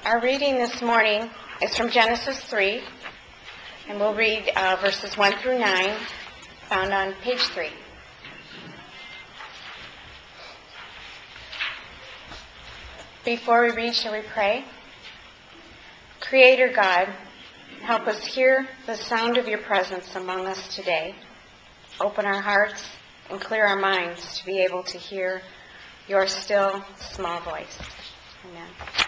Our reading this morning is from Genesis 3, and we'll read verses 1 through 9, found on page 3. Before we read, shall we pray? Creator God, help us hear the sound of your presence among us today. Open our hearts and clear our minds to be able to hear your still, small voice. Amen.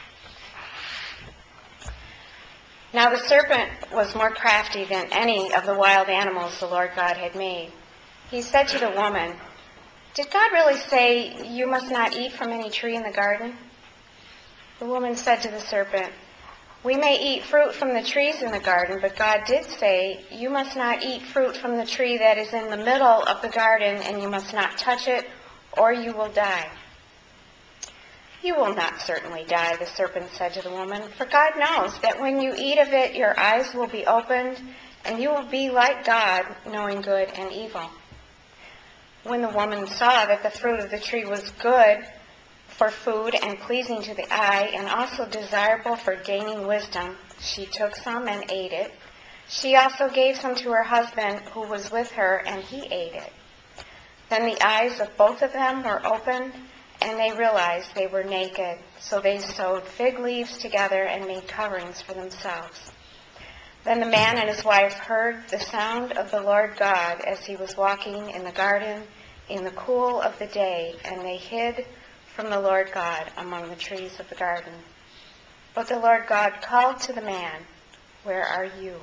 Now the serpent was more crafty than any of the wild animals the Lord God had made. He said to the woman, "Did God really say you must not eat from any tree in the garden?" The woman said to the serpent, "We may eat fruit from the trees in the garden, but God did say, you must not eat fruit from the tree that is in the middle of the garden, and you must not touch it, or you will die." "You will not certainly die," the serpent said to the woman, "for God knows that when you eat of it, your eyes will be opened, and you will be like God, knowing good and evil." When the woman saw that the fruit of the tree was good for food and pleasing to the eye, and also desirable for gaining wisdom, she took some and ate it. She also gave some to her husband who was with her, and he ate it. Then the eyes of both of them were opened, and they realized they were naked. So they sewed fig leaves together and made coverings for themselves. Then the man and his wife heard the sound of the Lord God as he was walking in the garden in the cool of the day, and they hid from the Lord God among the trees of the garden. But the Lord God called to the man, "Where are you?"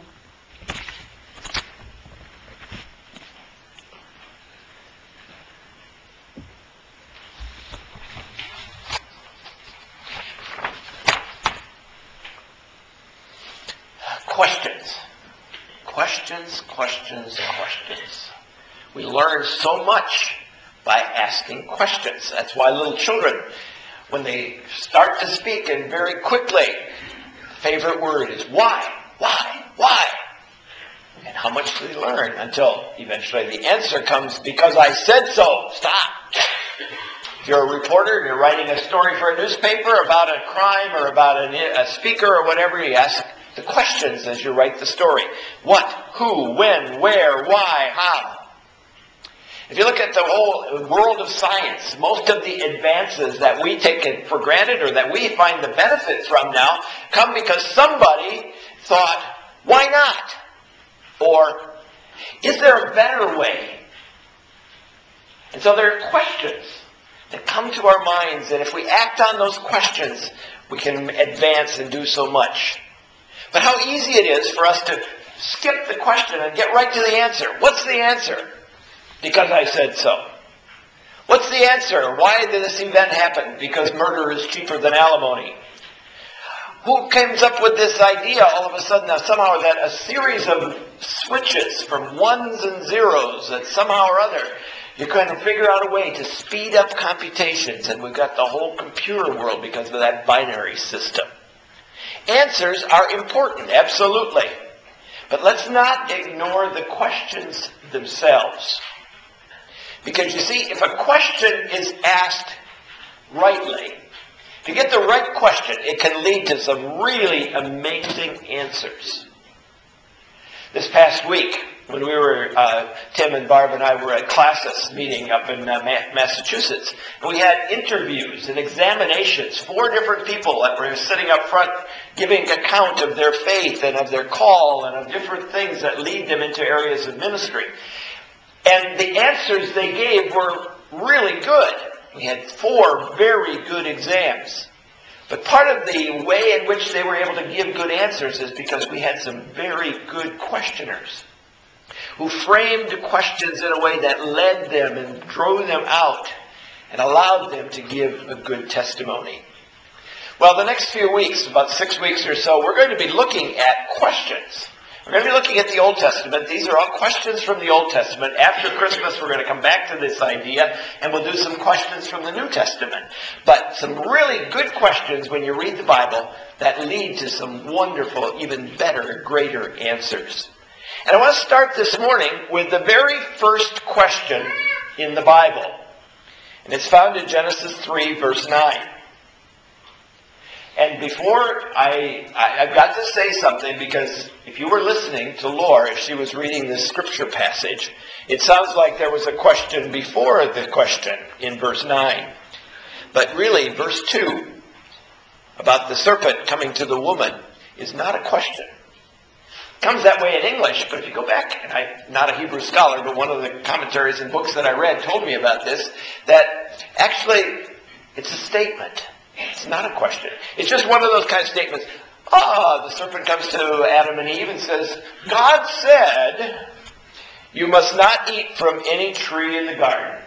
Questions. We learn so much by asking questions. That's why little children, when they start to speak and very quickly, favorite word is why? And how much do they learn until eventually the answer comes, "Because I said so." Stop. If you're a reporter and you're writing a story for a newspaper about a crime or about a speaker or whatever, you ask the questions as you write the story. What, who, when, where, why, how. If you look at the whole world of science, most of the advances that we take for granted or that we find the benefits from now come because somebody thought, why not? Or, is there a better way? And so there are questions that come to our minds, and if we act on those questions, we can advance and do so much. But how easy it is for us to skip the question and get right to the answer. What's the answer? Because I said so. What's the answer? Why did this event happen? Because murder is cheaper than alimony. Who comes up with this idea all of a sudden somehow that a series of switches from ones and zeros that somehow or other you're going to figure out a way to speed up computations, and we've got the whole computer world because of that binary system. Answers are important, absolutely. But let's not ignore the questions themselves. Because you see, if a question is asked rightly, if you get the right question, it can lead to some really amazing answers. This past week, when we were, Tim and Barb and I were at Classis meeting up in Massachusetts, we had interviews and examinations. 4 different people that were sitting up front giving account of their faith and of their call and of different things that lead them into areas of ministry. And the answers they gave were really good. We had 4 very good exams. But part of the way in which they were able to give good answers is because we had some very good questioners who framed questions in a way that led them and drew them out and allowed them to give a good testimony. Well, the next few weeks, about 6 weeks or so, we're going to be looking at questions. We're going to be looking at the Old Testament. These are all questions from the Old Testament. After Christmas, we're going to come back to this idea, and we'll do some questions from the New Testament. But some really good questions when you read the Bible that lead to some wonderful, even better, greater answers. And I want to start this morning with the very first question in the Bible. And it's found in Genesis 3, verse 9. And before I've got to say something, because if you were listening to Laura as she was reading this scripture passage, it sounds like there was a question before the question in verse 9. But really, verse 2, about the serpent coming to the woman, is not a question. It comes that way in English, but if you go back, and I'm not a Hebrew scholar, but one of the commentaries and books that I read told me about this, that actually it's a statement. It's not a question. It's just one of those kind of statements. The serpent comes to Adam and Eve and says, God said, you must not eat from any tree in the garden.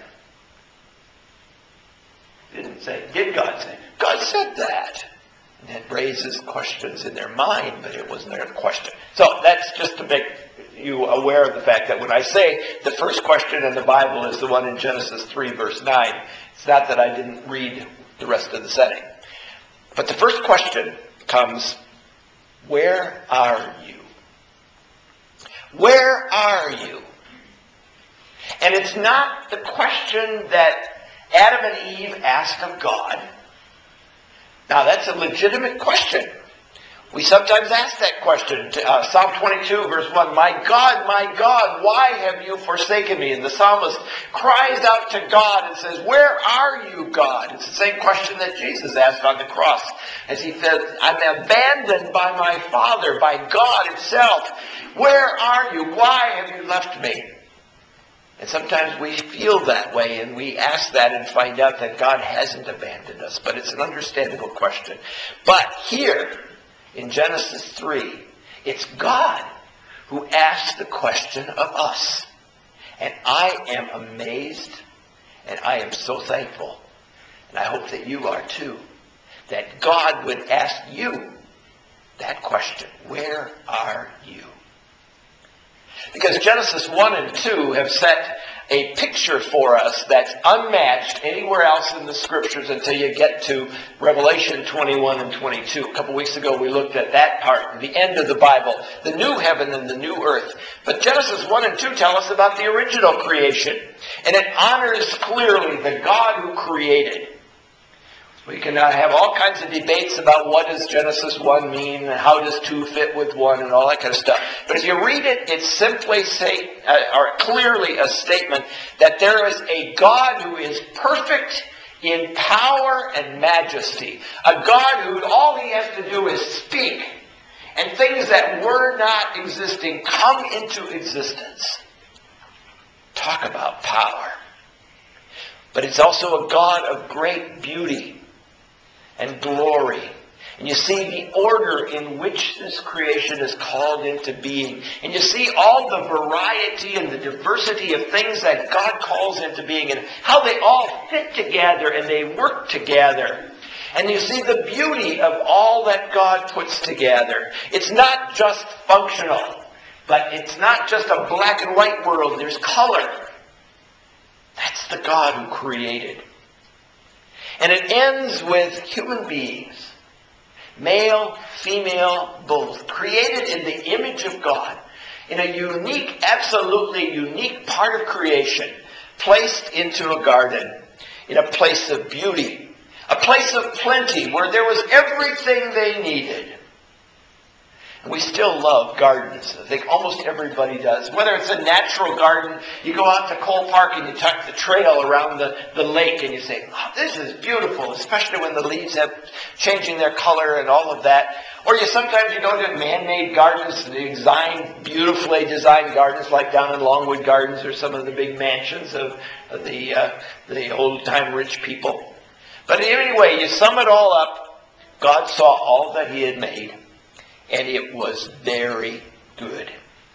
It didn't say, did God say? God said that. And it raises questions in their mind, but it wasn't a question. So that's just to make you aware of the fact that when I say the first question in the Bible is the one in Genesis 3, verse 9, it's not that I didn't read the rest of the setting. But the first question comes, where are you? Where are you? And it's not the question that Adam and Eve asked of God. Now, that's a legitimate question. We sometimes ask that question. Psalm 22, verse 1, my God, why have you forsaken me? And the psalmist cries out to God and says, where are you, God? It's the same question that Jesus asked on the cross. As he said, I'm abandoned by my Father, by God himself. Where are you? Why have you left me? And sometimes we feel that way, and we ask that and find out that God hasn't abandoned us. But it's an understandable question. But here, in Genesis 3, it's God who asks the question of us. And I am amazed, and I am so thankful, and I hope that you are too, that God would ask you that question. Where are you? Because Genesis 1 and 2 have set a picture for us that's unmatched anywhere else in the Scriptures until you get to Revelation 21 and 22. A couple weeks ago we looked at that part, the end of the Bible, the new heaven and the new earth. But Genesis 1 and 2 tell us about the original creation. And it honors clearly the God who created. We can have all kinds of debates about what does Genesis 1 mean, and how does 2 fit with 1, and all that kind of stuff. But if you read it, it's simply clearly a statement that there is a God who is perfect in power and majesty. A God who all he has to do is speak, and things that were not existing come into existence. Talk about power. But it's also a God of great beauty and glory. And you see the order in which this creation is called into being. And you see all the variety and the diversity of things that God calls into being and how they all fit together and they work together. And you see the beauty of all that God puts together. It's not just functional, but it's not just a black and white world. There's color. That's the God who created. And it ends with human beings, male, female, both, created in the image of God, in a unique, absolutely unique part of creation, placed into a garden, in a place of beauty, a place of plenty, where there was everything they needed. And we still love gardens. I think almost everybody does. Whether it's a natural garden, you go out to Cole Park and you tuck the trail around the lake and you say, oh, this is beautiful, especially when the leaves have changing their color and all of that. Or sometimes you go to man-made gardens, beautifully designed gardens like down in Longwood Gardens or some of the big mansions of the old-time rich people. But anyway, you sum it all up, God saw all that he had made. And it was very good.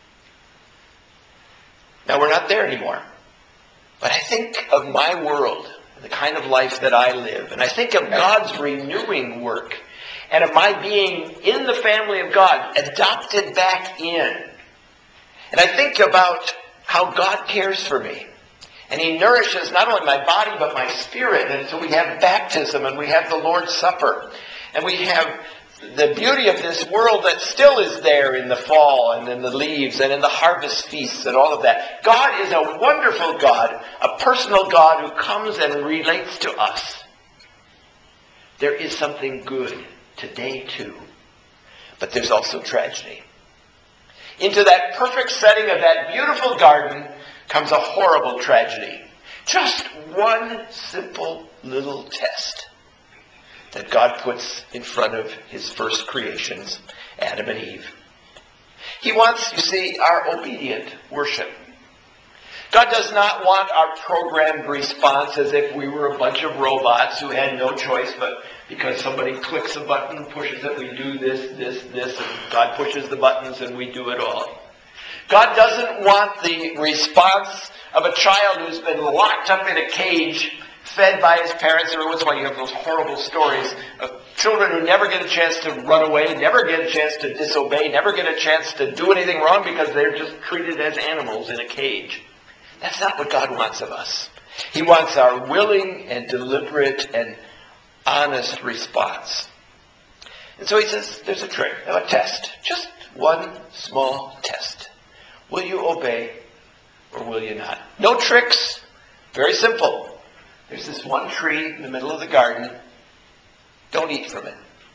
Now, we're not there anymore. But I think of my world, the kind of life that I live. And I think of God's renewing work. And of my being in the family of God, adopted back in. And I think about how God cares for me. And he nourishes not only my body, but my spirit. And so we have baptism, and we have the Lord's Supper. And we have the beauty of this world that still is there in the fall and in the leaves and in the harvest feasts and all of that. God is a wonderful God, a personal God who comes and relates to us. There is something good today too. But there's also tragedy. Into that perfect setting of that beautiful garden comes a horrible tragedy. Just one simple little test that God puts in front of his first creations, Adam and Eve. He wants, you see, our obedient worship. God does not want our programmed response as if we were a bunch of robots who had no choice, but because somebody clicks a button, pushes it, we do this, and God pushes the buttons and we do it all. God doesn't want the response of a child who's been locked up in a cage, fed by his parents. Every once in a while you have those horrible stories of children who never get a chance to run away, never get a chance to disobey, never get a chance to do anything wrong because they're just treated as animals in a cage. That's not what God wants of us. He wants our willing and deliberate and honest response. And so he says, there's a trick, a test. Just one small test. Will you obey or will you not? No tricks. Very simple. There's this one tree in the middle of the garden. Don't eat from it.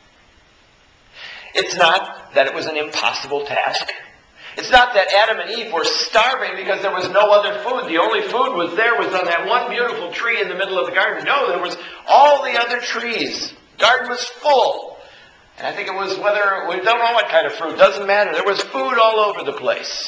It's not that it was an impossible task. It's not that Adam and Eve were starving because there was no other food. The only food was on that one beautiful tree in the middle of the garden. No, there was all the other trees. The garden was full. And I think it was we don't know what kind of fruit. Doesn't matter. There was food all over the place.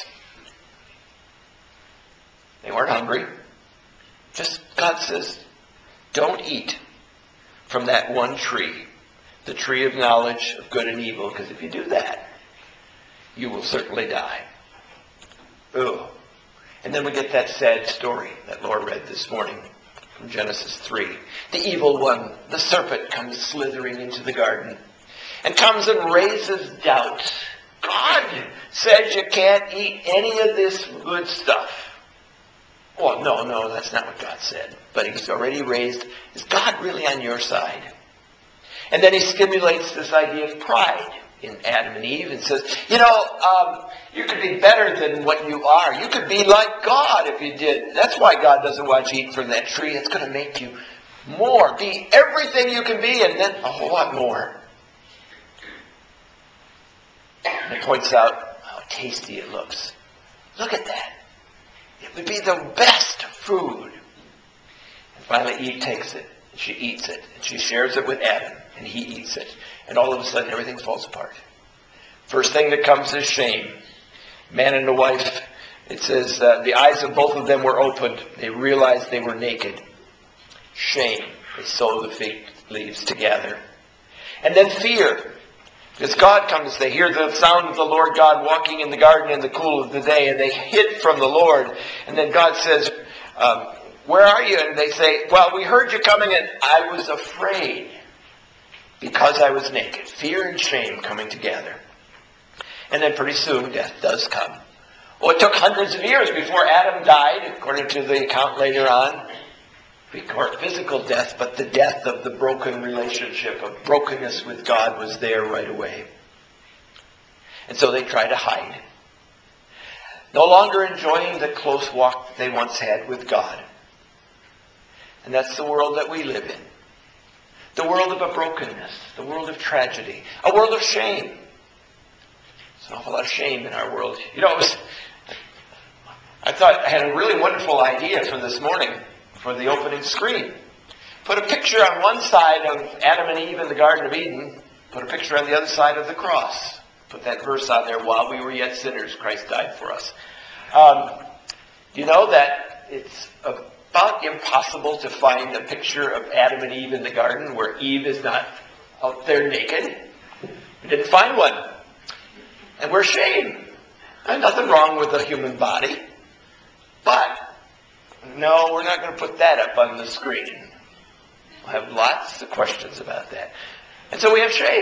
They weren't hungry. Just God says, don't eat from that one tree. The tree of knowledge of good and evil. Because if you do that, you will certainly die. Ugh. And then we get that sad story that Laura read this morning from Genesis 3. The evil one, the serpent, comes slithering into the garden and comes and raises doubt. God says you can't eat any of this good stuff. Well, no, that's not what God said. But he's already raised, is God really on your side? And then he stimulates this idea of pride in Adam and Eve and says, you could be better than what you are. You could be like God if you did. That's why God doesn't want you to eat from that tree. It's going to make you more. Be everything you can be and then a whole lot more. And it points out how tasty it looks. Look at that. It would be the best food. And finally Eve takes it. And she eats it. And she shares it with Adam. And he eats it. And all of a sudden, everything falls apart. First thing that comes is shame. Man and the wife, it says, the eyes of both of them were opened. They realized they were naked. Shame. They sew the fig leaves together. And then fear. Because God comes, they hear the sound of the Lord God walking in the garden in the cool of the day, and they hid from the Lord. And then God says, where are you? And they say, well, we heard you coming, and I was afraid. Because I was naked. Fear and shame coming together. And then pretty soon death does come. Well, it took hundreds of years before Adam died, according to the account later on. Before physical death, but the death of the broken relationship, of brokenness with God was there right away. And so they try to hide. No longer enjoying the close walk they once had with God. And that's the world that we live in. The world of a brokenness. The world of tragedy. A world of shame. There's an awful lot of shame in our world. I thought I had a really wonderful idea for this morning, for the opening screen. Put a picture on one side of Adam and Eve in the Garden of Eden. Put a picture on the other side of the cross. Put that verse on there, while we were yet sinners, Christ died for us. You know that it's about impossible to find a picture of Adam and Eve in the garden where Eve is not out there naked. We didn't find one. And we're ashamed. There's nothing wrong with the human body. But, no, we're not going to put that up on the screen. We'll have lots of questions about that. And so we have shame.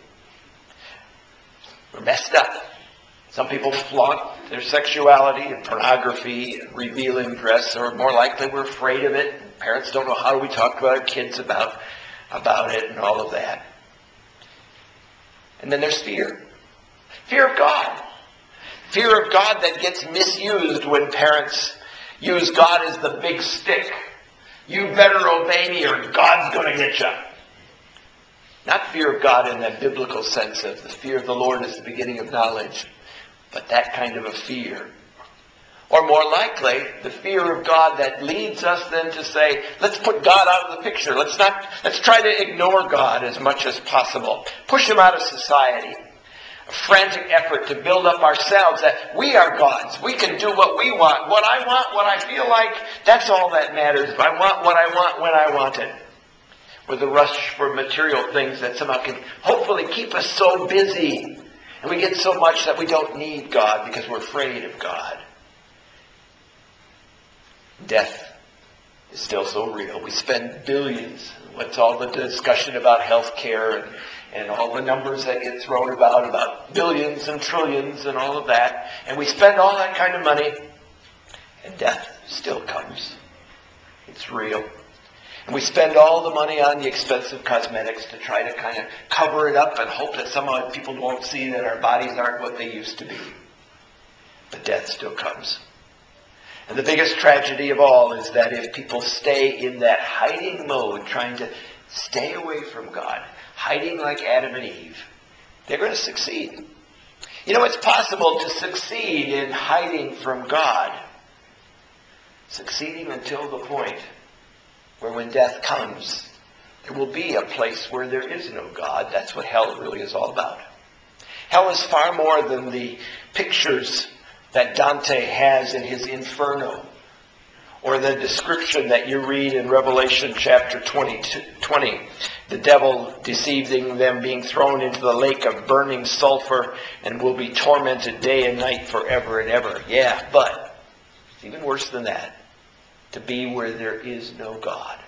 We're messed up. Some people flaunt their sexuality and pornography and revealing dress, or more likely we're afraid of it. Parents don't know how do we talk to our kids about it and all of that. And then there's fear. Fear of God. Fear of God that gets misused when parents use God as the big stick. You better obey me or God's going to get you. Not fear of God in that biblical sense of the fear of the Lord is the beginning of knowledge, but that kind of a fear. Or more likely, the fear of God that leads us then to say, let's put God out of the picture. Let's try to ignore God as much as possible. Push him out of society. A frantic effort to build up ourselves that we are gods. We can do what we want. What I want, what I feel like, that's all that matters. If I want what I want when I want it. With the rush for material things that somehow can hopefully keep us so busy. And we get so much that we don't need God because we're afraid of God. Death is still so real. We spend billions. What's all the discussion about health care and all the numbers that get thrown about billions and trillions and all of that. And we spend all that kind of money. And death still comes. It's real. And we spend all the money on the expensive cosmetics to try to kind of cover it up and hope that somehow people won't see that our bodies aren't what they used to be. But death still comes. And the biggest tragedy of all is that if people stay in that hiding mode, trying to stay away from God, hiding like Adam and Eve, they're going to succeed. You know, it's possible to succeed in hiding from God. Succeeding until the point where when death comes, there will be a place where there is no God. That's what hell really is all about. Hell is far more than the pictures that Dante has in his Inferno, or the description that you read in Revelation chapter 20, the devil deceiving them, being thrown into the lake of burning sulfur and will be tormented day and night forever and ever. Yeah, but it's even worse than that, to be where there is no God.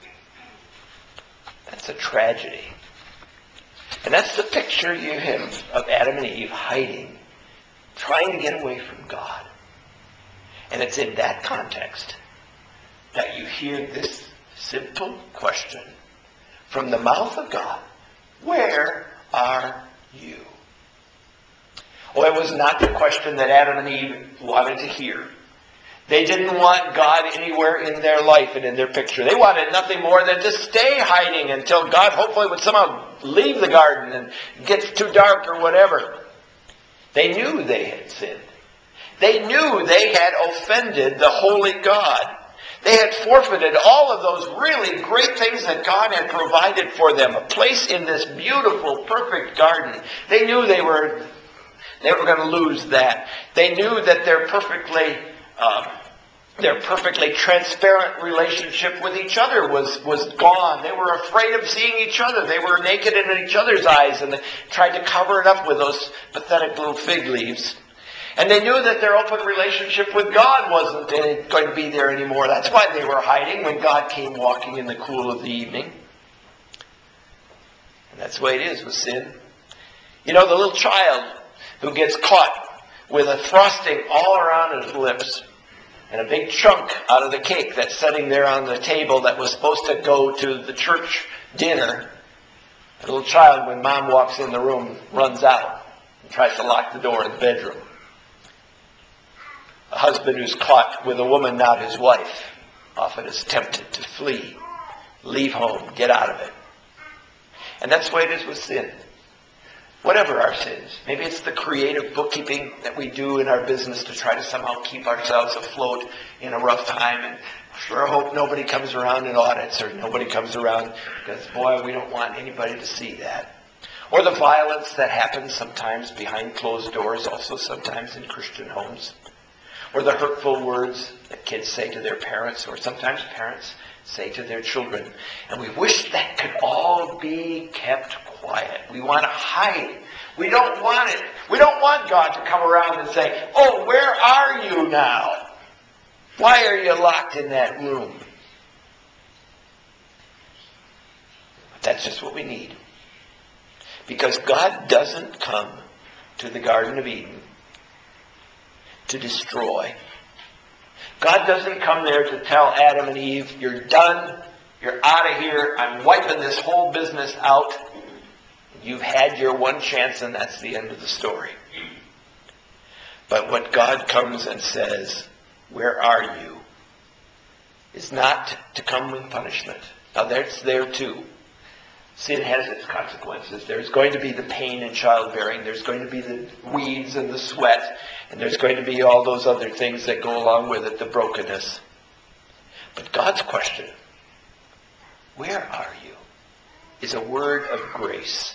That's a tragedy. And that's the picture you have of Adam and Eve hiding, trying to get away from God. And it's in that context that you hear this simple question from the mouth of God. Where are you? Oh, it was not the question that Adam and Eve wanted to hear. They didn't want God anywhere in their life and in their picture. They wanted nothing more than to stay hiding until God hopefully would somehow leave the garden and it gets too dark or whatever. They knew they had sinned. They knew they had offended the holy God. They had forfeited all of those really great things that God had provided for them. A place in this beautiful, perfect garden. They knew they were going to lose that. They knew that their perfectly transparent relationship with each other was gone. They were afraid of seeing each other. They were naked in each other's eyes, and they tried to cover it up with those pathetic little fig leaves. And they knew that their open relationship with God wasn't going to be there anymore. That's why they were hiding when God came walking in the cool of the evening. And that's the way it is with sin. You know, the little child who gets caught with a frosting all around his lips and a big chunk out of the cake that's sitting there on the table that was supposed to go to the church dinner. The little child, when mom walks in the room, runs out and tries to lock the door in the bedroom. A husband who's caught with a woman not his wife often is tempted to flee, leave home, get out of it. And that's the way it is with sin. Whatever our sins. Maybe it's the creative bookkeeping that we do in our business to try to somehow keep ourselves afloat in a rough time. And sure hope nobody comes around and audits, or nobody comes around because, boy, we don't want anybody to see that. Or the violence that happens sometimes behind closed doors, also sometimes in Christian homes. Or the hurtful words that kids say to their parents, or sometimes parents say to their children. And we wish that could all be kept quiet. We want to hide. We don't want it. We don't want God to come around and say, oh, where are you now? Why are you locked in that room? But that's just what we need. Because God doesn't come to the Garden of Eden to destroy. God doesn't come there to tell Adam and Eve, you're done, you're out of here, I'm wiping this whole business out. You've had your one chance and that's the end of the story. But when God comes and says, where are you? Is not to come with punishment. Now that's there too. Sin has its consequences. There's going to be the pain in childbearing. There's going to be the weeds and the sweat. And there's going to be all those other things that go along with it, the brokenness. But God's question, where are you, is a word of grace.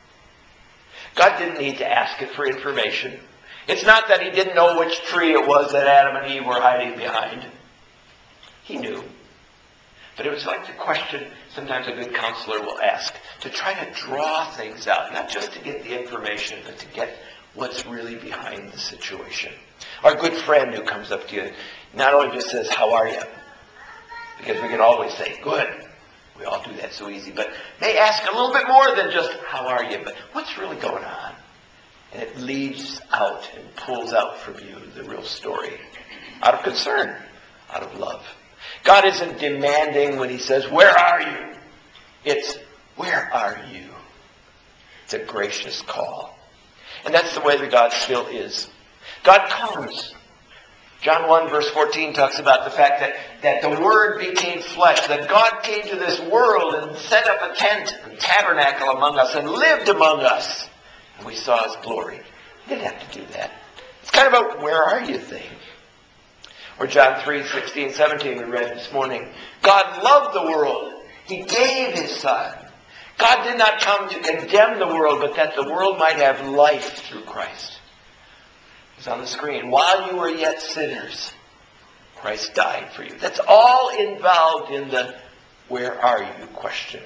God didn't need to ask it for information. It's not that he didn't know which tree it was that Adam and Eve were hiding behind. He knew. But it was like the question sometimes a good counselor will ask, to try to draw things out, not just to get the information, but to get what's really behind the situation. Our good friend who comes up to you not only just says, how are you? Because we can always say, good. We all do that so easy. But they ask a little bit more than just, how are you? But what's really going on? And it leads out and pulls out from you the real story. Out of concern. Out of love. God isn't demanding when he says, where are you? It's, where are you? It's a gracious call. And that's the way that God still is. God comes. John 1 verse 14 talks about the fact that the Word became flesh, that God came to this world and set up a tent and tabernacle among us and lived among us. And we saw his glory. He didn't have to do that. It's kind of a where are you thing. Or John 3:16, 17 we read this morning. God loved the world. He gave his Son. God did not come to condemn the world, but that the world might have life through Christ. It's on the screen. While you were yet sinners, Christ died for you. That's all involved in the where are you question.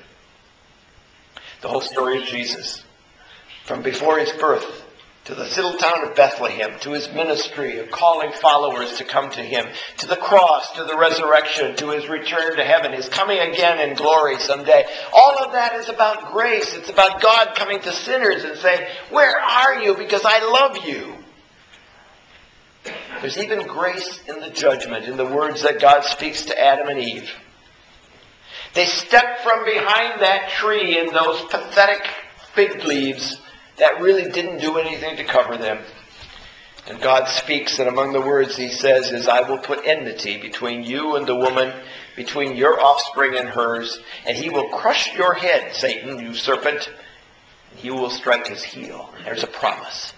The whole story of Jesus. From before his birth to the little town of Bethlehem, to his ministry of calling followers to come to him, to the cross, to the resurrection, to his return to heaven, his coming again in glory someday. All of that is about grace. It's about God coming to sinners and saying, where are you? Because I love you. There's even grace in the judgment, in the words that God speaks to Adam and Eve. They stepped from behind that tree in those pathetic fig leaves that really didn't do anything to cover them. And God speaks, and among the words he says is, I will put enmity between you and the woman, between your offspring and hers, and he will crush your head, Satan, you serpent, and he will strike his heel. There's a promise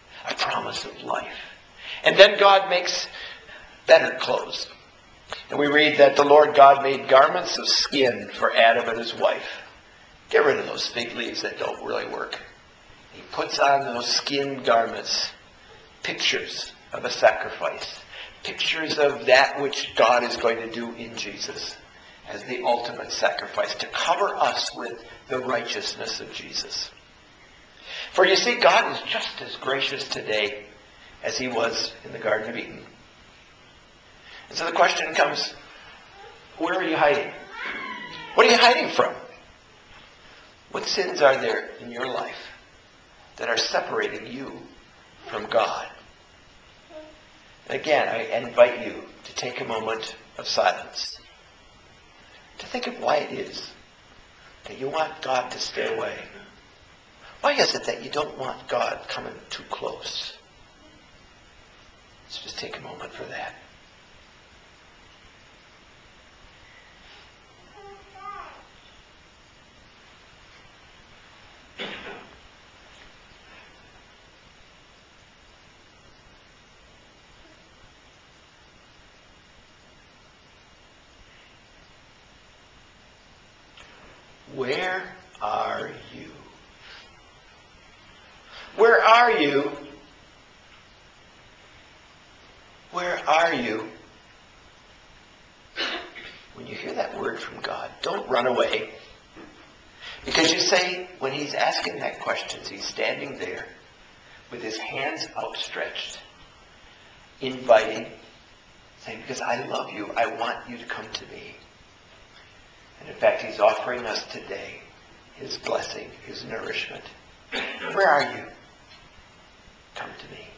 of life. And then God makes better clothes. And we read that the Lord God made garments of skin for Adam and his wife. Get rid of those fig leaves that don't really work. He puts on those skin garments, pictures of a sacrifice, pictures of that which God is going to do in Jesus as the ultimate sacrifice, to cover us with the righteousness of Jesus. For you see, God is just as gracious today as he was in the Garden of Eden. And so the question comes, where are you hiding? What are you hiding from? What sins are there in your life that are separating you from God? And again, I invite you to take a moment of silence, to think of why it is that you want God to stay away. Why is it that you don't want God coming too close? Let's just take a moment for that. Where are you? Where are you? Where are you? When you hear that word from God, don't run away. Because you say, when he's asking that question, he's standing there with his hands outstretched, inviting, saying, because I love you, I want you to come to me. And in fact, he's offering us today his blessing, his nourishment. Where are you? Come to me.